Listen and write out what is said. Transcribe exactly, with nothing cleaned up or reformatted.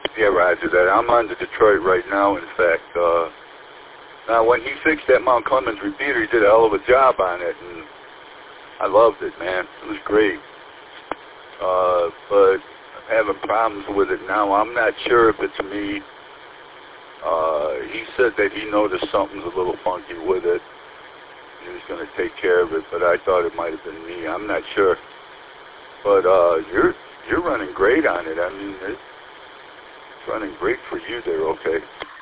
Yeah, Roger that. I'm on to Detroit right now, in fact. Uh, now, when he fixed that Mount Clemens repeater, he did a hell of a job on it, and I loved it, man. It was great. Uh, but I'm having problems with it now. I'm not sure if it's me. Uh, he said that he noticed something's a little funky with it. He was going to take care of it, but I thought it might have been me. I'm not sure. But uh, you're you're running great on it. I mean, it's running great for you there, okay?